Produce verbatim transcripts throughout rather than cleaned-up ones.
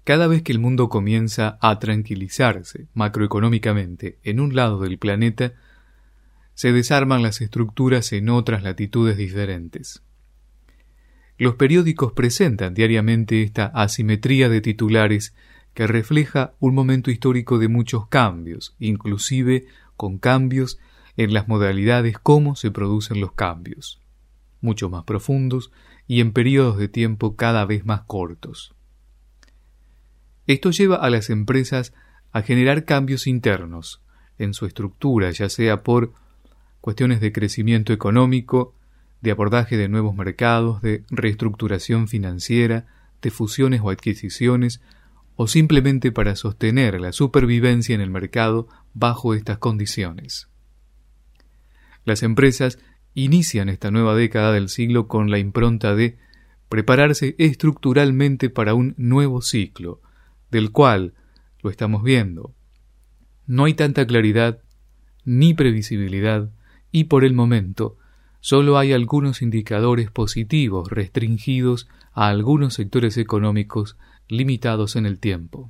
Cada vez que el mundo comienza a tranquilizarse macroeconómicamente en un lado del planeta, se desarman las estructuras en otras latitudes diferentes. Los periódicos presentan diariamente esta asimetría de titulares que refleja un momento histórico de muchos cambios, inclusive con cambios en las modalidades cómo se producen los cambios, mucho más profundos y en periodos de tiempo cada vez más cortos. Esto lleva a las empresas a generar cambios internos en su estructura, ya sea por cuestiones de crecimiento económico, de abordaje de nuevos mercados, de reestructuración financiera, de fusiones o adquisiciones, o simplemente para sostener la supervivencia en el mercado bajo estas condiciones. Las empresas inician esta nueva década del siglo con la impronta de prepararse estructuralmente para un nuevo ciclo, del cual, lo estamos viendo, no hay tanta claridad ni previsibilidad y por el momento solo hay algunos indicadores positivos restringidos a algunos sectores económicos limitados en el tiempo.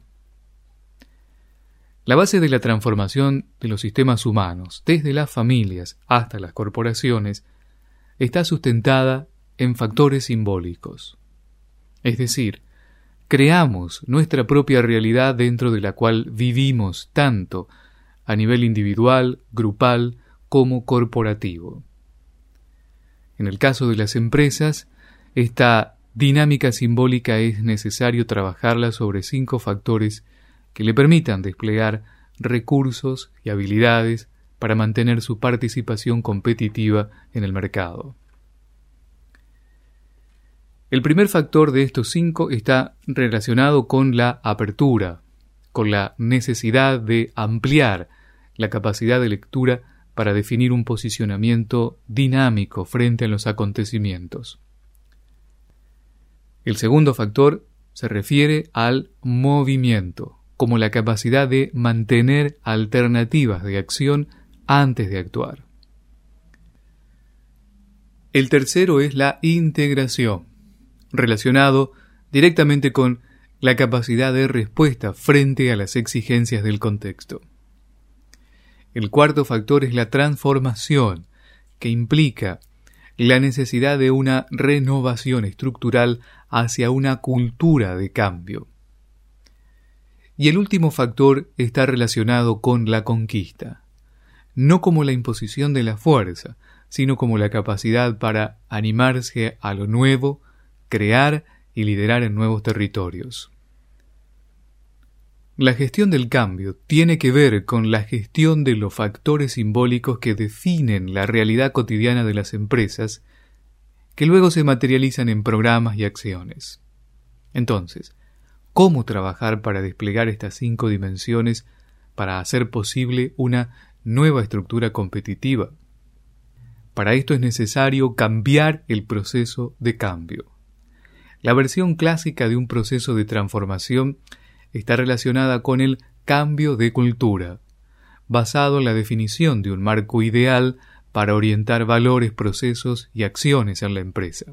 La base de la transformación de los sistemas humanos, desde las familias hasta las corporaciones, está sustentada en factores simbólicos. Es decir, creamos nuestra propia realidad dentro de la cual vivimos tanto a nivel individual, grupal, como corporativo. En el caso de las empresas, esta dinámica simbólica es necesario trabajarla sobre cinco factores que le permitan desplegar recursos y habilidades para mantener su participación competitiva en el mercado. El primer factor de estos cinco está relacionado con la apertura, con la necesidad de ampliar la capacidad de lectura para definir un posicionamiento dinámico frente a los acontecimientos. El segundo factor se refiere al movimiento, como la capacidad de mantener alternativas de acción antes de actuar. El tercero es la integración, relacionado directamente con la capacidad de respuesta frente a las exigencias del contexto. El cuarto factor es la transformación, que implica la necesidad de una renovación estructural hacia una cultura de cambio. Y el último factor está relacionado con la conquista, no como la imposición de la fuerza, sino como la capacidad para animarse a lo nuevo, crear y liderar en nuevos territorios. La gestión del cambio tiene que ver con la gestión de los factores simbólicos que definen la realidad cotidiana de las empresas, que luego se materializan en programas y acciones. Entonces, ¿cómo trabajar para desplegar estas cinco dimensiones para hacer posible una nueva estructura competitiva? Para esto es necesario cambiar el proceso de cambio. La versión clásica de un proceso de transformación está relacionada con el cambio de cultura, basado en la definición de un marco ideal para orientar valores, procesos y acciones en la empresa.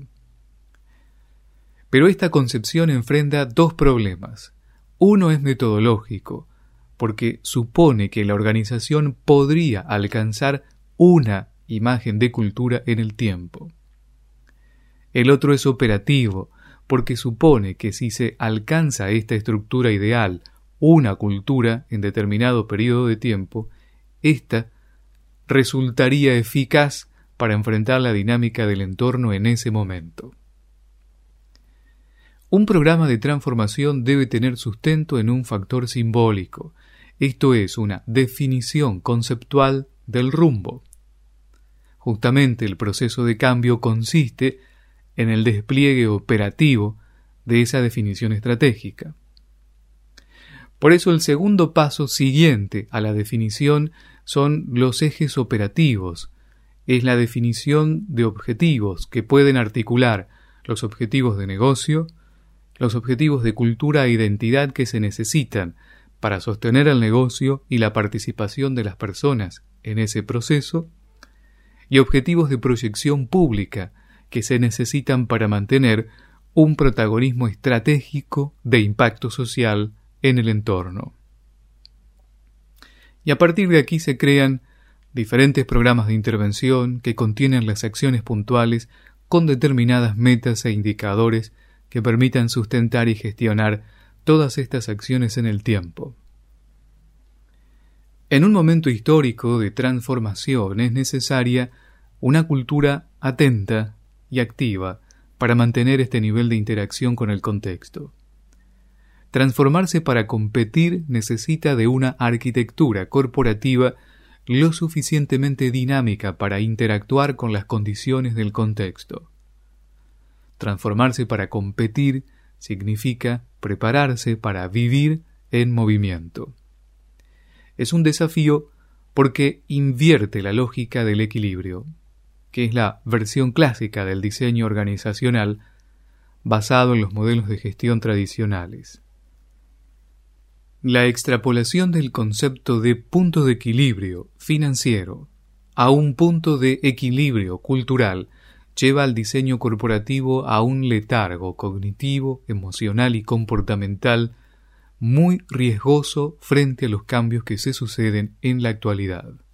Pero esta concepción enfrenta dos problemas. Uno es metodológico, porque supone que la organización podría alcanzar una imagen de cultura en el tiempo. El otro es operativo, porque supone que si se alcanza esta estructura ideal, una cultura en determinado periodo de tiempo, ésta resultaría eficaz para enfrentar la dinámica del entorno en ese momento. Un programa de transformación debe tener sustento en un factor simbólico, esto es, una definición conceptual del rumbo. Justamente el proceso de cambio consiste en el despliegue operativo de esa definición estratégica. Por eso el segundo paso siguiente a la definición son los ejes operativos, es la definición de objetivos que pueden articular los objetivos de negocio, los objetivos de cultura e identidad que se necesitan para sostener el negocio y la participación de las personas en ese proceso, y objetivos de proyección pública que se necesitan para mantener un protagonismo estratégico de impacto social en el entorno. Y a partir de aquí se crean diferentes programas de intervención que contienen las acciones puntuales con determinadas metas e indicadores que permitan sustentar y gestionar todas estas acciones en el tiempo. En un momento histórico de transformación es necesaria una cultura atenta y activa para mantener este nivel de interacción con el contexto. Transformarse para competir necesita de una arquitectura corporativa lo suficientemente dinámica para interactuar con las condiciones del contexto. Transformarse para competir significa prepararse para vivir en movimiento. Es un desafío porque invierte la lógica del equilibrio, que es la versión clásica del diseño organizacional basado en los modelos de gestión tradicionales. La extrapolación del concepto de punto de equilibrio financiero a un punto de equilibrio cultural lleva al diseño corporativo a un letargo cognitivo, emocional y comportamental muy riesgoso frente a los cambios que se suceden en la actualidad.